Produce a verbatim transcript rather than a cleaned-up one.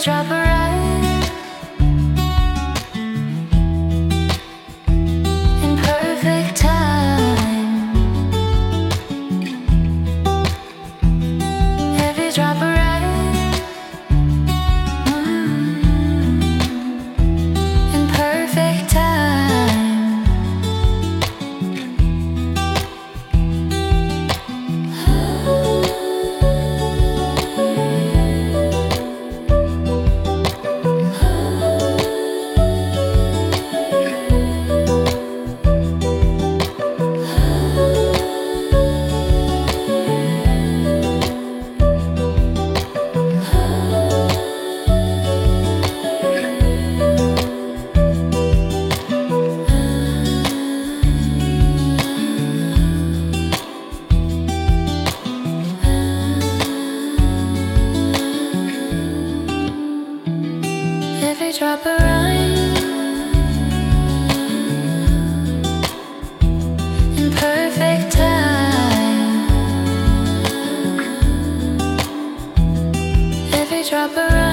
drop of rain in perfect time. Every drop of rain mm, in perfect time. Every drop of rain in perfect time. Every drop of rain.